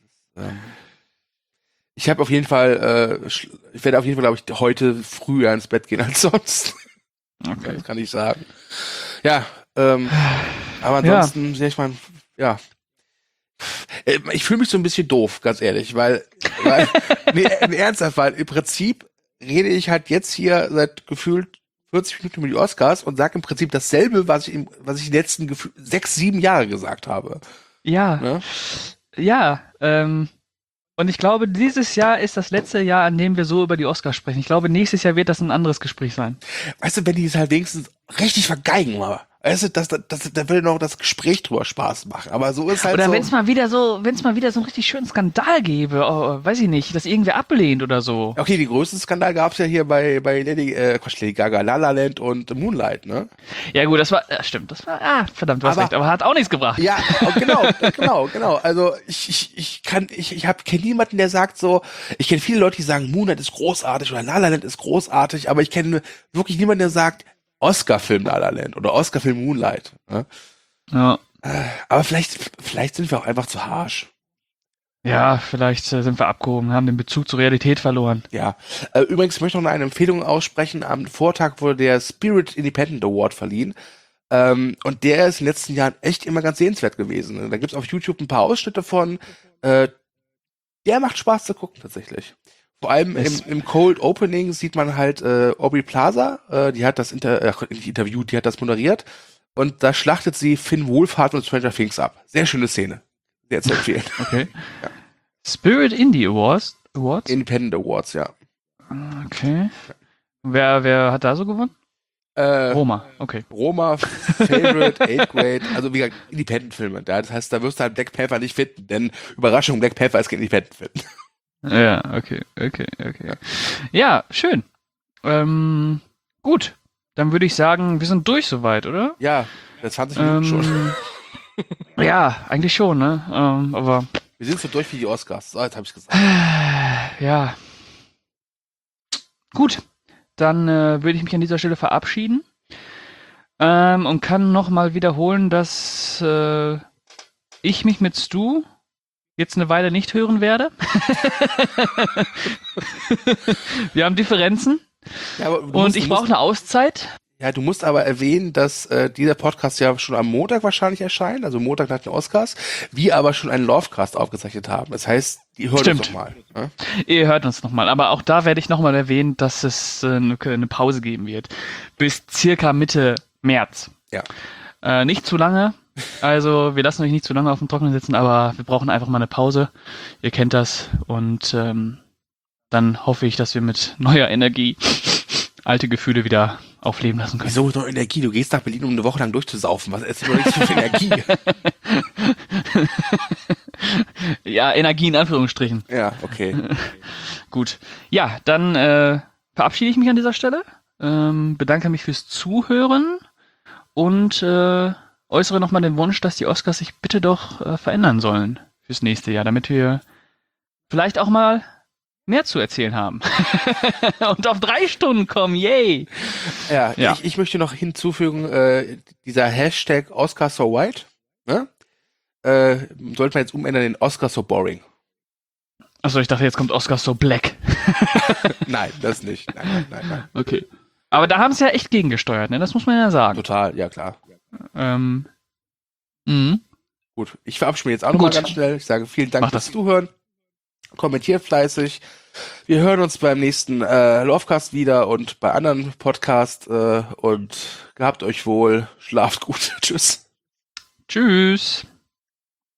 Ich habe auf jeden Fall, ich werde auf jeden Fall, glaube ich, heute früher ins Bett gehen als sonst. Okay. Das kann ich sagen. Ja, aber ansonsten, ich meine, ja. Ich fühle mich so ein bisschen doof, ganz ehrlich, weil nee, ernsthaft, weil im Prinzip rede ich halt jetzt hier seit gefühlt 40 Minuten über die Oscars und sage im Prinzip dasselbe, was ich die letzten 6-7 Jahre gesagt habe. Ja. Ne? Ja, und ich glaube, dieses Jahr ist das letzte Jahr, an dem wir so über die Oscars sprechen. Ich glaube, nächstes Jahr wird das ein anderes Gespräch sein. Weißt du, wenn die es halt wenigstens richtig vergeigen mal. Weißt du, da will noch das Gespräch drüber Spaß machen. Aber so ist halt Oder so. wenn es mal wieder so einen richtig schönen Skandal gäbe, weiß ich nicht, dass irgendwer ablehnt oder so. Okay, die größten Skandal gab's ja hier bei Lady Gaga, La La Land und Moonlight, ne? Ja gut, stimmt, verdammt, du hast recht, aber hat auch nichts gebracht. Ja, genau. Also ich kenne niemanden, der sagt so, ich kenne viele Leute, die sagen, Moonlight ist großartig oder La La Land ist großartig, aber ich kenne wirklich niemanden, der sagt, Oscar-Film La La Land oder Oscar-Film Moonlight. Ne? Ja. Aber vielleicht sind wir auch einfach zu harsch. Ja, vielleicht sind wir abgehoben, haben den Bezug zur Realität verloren. Ja. Übrigens möchte ich noch eine Empfehlung aussprechen. Am Vortag wurde der Spirit Independent Award verliehen. Und der ist in den letzten Jahren echt immer ganz sehenswert gewesen. Da gibt's auf YouTube ein paar Ausschnitte von. Der macht Spaß zu gucken, tatsächlich. Vor allem im Cold Opening sieht man halt Aubrey Plaza, die hat das interviewt, die hat das moderiert. Und da schlachtet sie Finn Wolfhard und Stranger Things ab. Sehr schöne Szene. Sehr zu empfehlen. Okay. Ja. Spirit Indie Awards? Independent Awards, ja. Okay. Wer hat da so gewonnen? Roma, okay. Roma, Favorite, 8th Grade, also wie gesagt, Independent-Filme. Das heißt, da wirst du halt Black Panther nicht finden, denn Überraschung, Black Panther ist kein Independent-Film. Ja, okay. Ja, schön. Gut, dann würde ich sagen, wir sind durch soweit, oder? Ja, 20 Minuten schon. Ja, eigentlich schon, ne? Aber wir sind so durch wie die Oscars, so, jetzt habe ich gesagt. Ja. Gut, dann würde ich mich an dieser Stelle verabschieden und kann nochmal wiederholen, dass ich mich mit Stu jetzt eine Weile nicht hören werde. Wir haben Differenzen ja, aber und ich brauche eine Auszeit. Ja, du musst aber erwähnen, dass dieser Podcast ja schon am Montag wahrscheinlich erscheint, also Montag nach den Oscars, wir aber schon einen Lovecast aufgezeichnet haben. Das heißt, die hören uns nochmal. Ne? Ihr hört uns nochmal, aber auch da werde ich nochmal erwähnen, dass es eine Pause geben wird. Bis circa Mitte März. Ja. Nicht zu lange. Also wir lassen euch nicht zu lange auf dem Trockenen sitzen, aber wir brauchen einfach mal eine Pause. Ihr kennt das. Und dann hoffe ich, dass wir mit neuer Energie alte Gefühle wieder aufleben lassen können. Wieso noch Energie? Du gehst nach Berlin, um eine Woche lang durchzusaufen. Was ist denn nicht so viel Energie? Ja, Energie in Anführungsstrichen. Ja, okay. Gut. Ja, dann verabschiede ich mich an dieser Stelle. Bedanke mich fürs Zuhören und äußere nochmal den Wunsch, dass die Oscars sich bitte doch verändern sollen fürs nächste Jahr, damit wir vielleicht auch mal mehr zu erzählen haben. Und auf 3 Stunden kommen, yay! Ja. Ich möchte noch hinzufügen, dieser Hashtag Oscar so white, ne? Sollte man jetzt umändern in Oscar so boring. Achso, ich dachte, jetzt kommt Oscar so black. Nein, das nicht. Nein. Okay. Aber da haben sie ja echt gegengesteuert, ne? Das muss man ja sagen. Total, ja klar. Gut, ich verabschiede mich jetzt auch noch mal ganz schnell. Ich sage vielen Dank fürs Zuhören. Kommentiert fleißig. Wir hören uns beim nächsten Lovecast wieder und bei anderen Podcasts und gehabt euch wohl. Schlaft gut. Tschüss. Tschüss.